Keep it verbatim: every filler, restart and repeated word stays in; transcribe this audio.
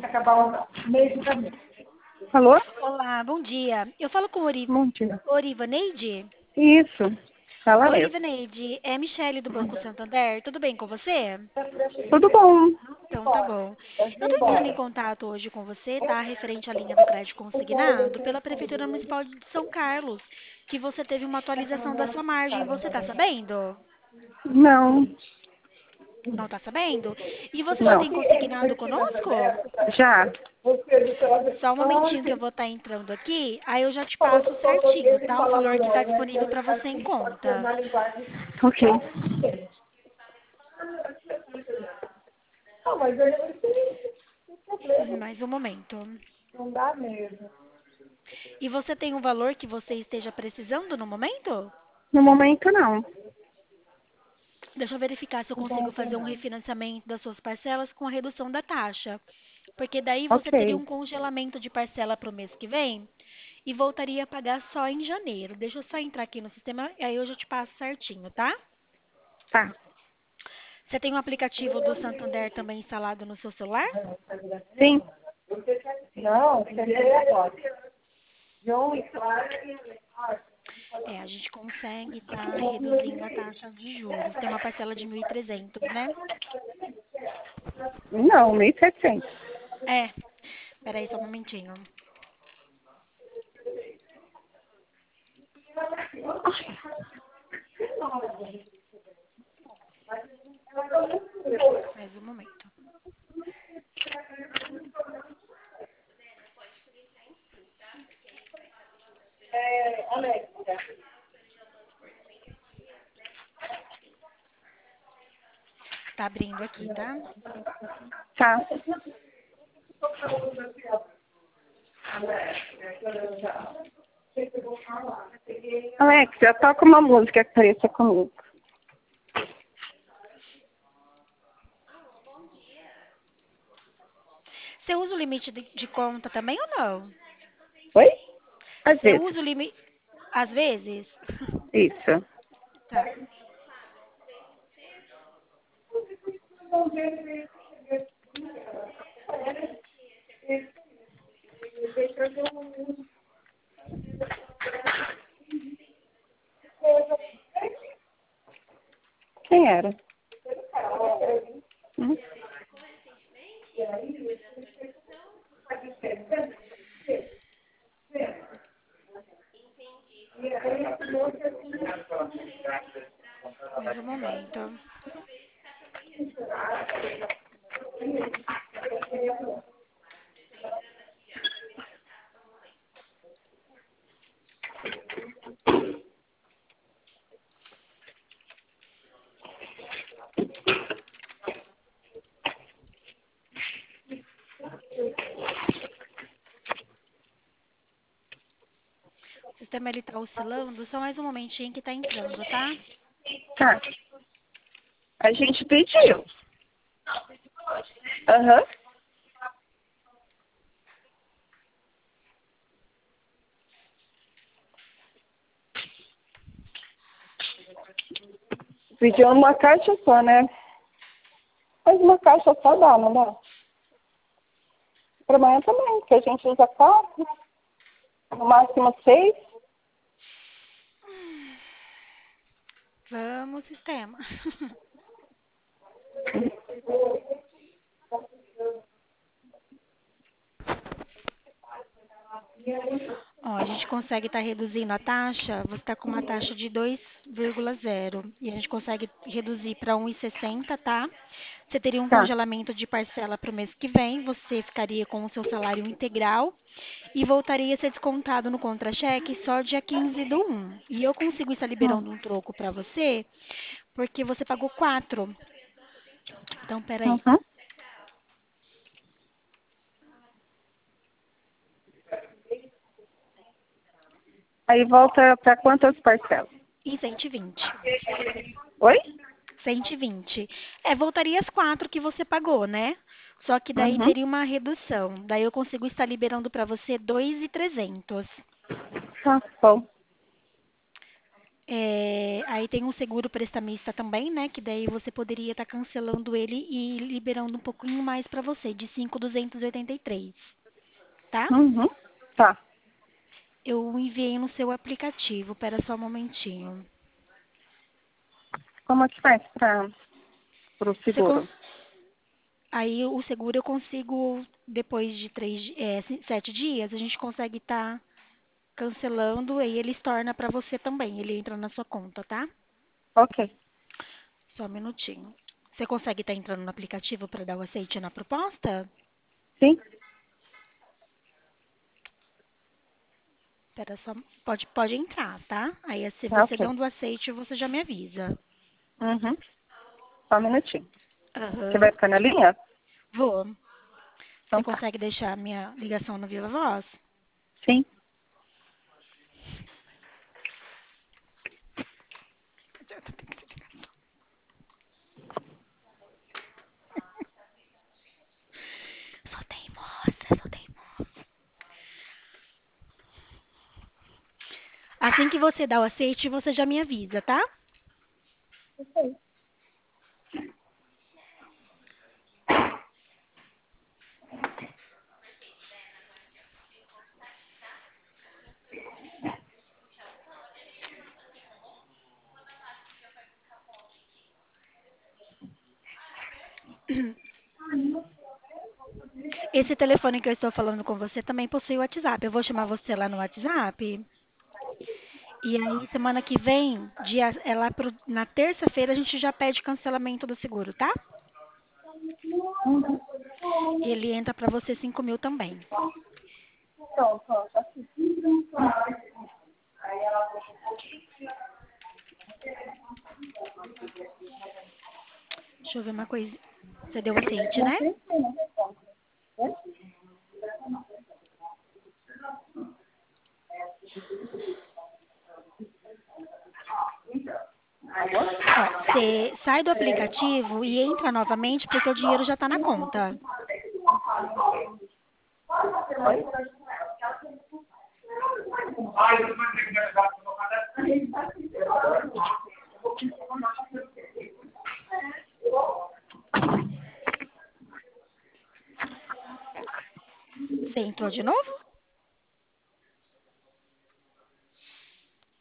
Alô? Olá, bom dia. Eu falo com Ori... Bom dia. Orivaneide? Isso. Fala mesmo. Orivaneide, é Michele do Banco Santander. Tudo bem com você? Tudo bom? Então tá bom. Eu tô entrando em contato hoje com você, tá? Referente à linha do crédito consignado pela Prefeitura Municipal de São Carlos, que você teve uma atualização da sua margem. Você tá sabendo? Não. Não tá sabendo? E você já Não. tem consignado conosco? Já. Só um momentinho que eu vou estar entrando aqui, aí eu já te passo certinho, tá? O valor que está disponível para você em conta. Ok. Mais um momento. Não dá mesmo. E você tem um valor que você esteja precisando no momento? No momento, não. Deixa eu verificar se eu consigo fazer um refinanciamento das suas parcelas com a redução da taxa. Porque daí você teria Ok. um congelamento de parcela para o mês que vem e voltaria a pagar só em janeiro. Deixa eu só entrar aqui no sistema e aí eu já te passo certinho, tá? Tá. Você tem o aplicativo do Santander também instalado no seu celular? Sim. Não, João e Clara. É, a gente consegue estar reduzindo a taxa de juros. Tem uma parcela de mil e trezentos, né? Não, mil e setecentos. É. Peraí só um momentinho. Mais um momento. É, Alexia. Tá abrindo aqui, tá? Tá. Alexia, toca uma música que pareça comigo. Você usa o limite de, de conta também ou não? Oi? Às Você vezes. usa o limite... Às vezes? Isso. Tá. Quem era? Hum? Mais um momento. O sistema ele tá oscilando. Só mais um momentinho que tá entrando, tá? Tá. A gente pediu. Aham. Pediu uma caixa só, né? Mas uma caixa só dá, não dá? Pra amanhã também, porque a gente usa quatro, no máximo seis. Vamos, sistema. Ó, a gente consegue estar reduzindo a taxa. Você está com uma taxa de dois vírgula zero. E a gente consegue reduzir para um e sessenta, tá? Você teria um Tá. congelamento de parcela para o mês que vem. Você ficaria com o seu salário integral. E voltaria a ser descontado no contra-cheque só dia quinze do um. E eu consigo estar Hum. liberando um troco para você, porque você pagou quatro. Então, peraí. Uhum. Aí volta para quantas parcelas? E cento e vinte. Oi? cento e vinte. É, voltaria as quatro que você pagou, né? Só que daí Uhum. teria uma redução. Daí eu consigo estar liberando para você dois mil e trezentos. Tá bom. É, aí tem um seguro prestamista também, né? Que daí você poderia estar cancelando ele e liberando um pouquinho mais para você, de cinco mil duzentos e oitenta e três, tá? Uhum. Tá. Eu enviei no seu aplicativo, pera só um momentinho. Como é que faz para o Você cons... seguro? Aí o seguro eu consigo, depois de três, di- é, c- sete dias, a gente consegue estar cancelando e ele torna para você também. Ele entra na sua conta, tá? Ok. Só um minutinho. Você consegue estar entrando no aplicativo para dar o aceite na proposta? Sim? Espera só, pode, pode entrar, tá? Aí se Tá, você ok. dando o aceite, você já me avisa. Uhum. Só um minutinho. Você Aham. vai ficar na linha? Vou. Você Então tá. consegue deixar a minha ligação no Viva Voz? Sim? Sou teimosa, sou teimosa. Assim que você dá o aceite, você já me avisa, tá? Ok. Esse telefone que eu estou falando com você também possui o WhatsApp. Eu vou chamar você lá no WhatsApp. E aí, semana que vem, dia, é lá pro, na terça-feira, a gente já pede cancelamento do seguro, tá? Uhum. Ele entra pra você cinco mil também. Pronto, ó, tá aqui. Deixa eu ver uma coisa. Você deu aceite, Não né? tem pena. Ó, você sai do aplicativo e entra novamente porque o dinheiro já tá na conta. Você entrou de novo?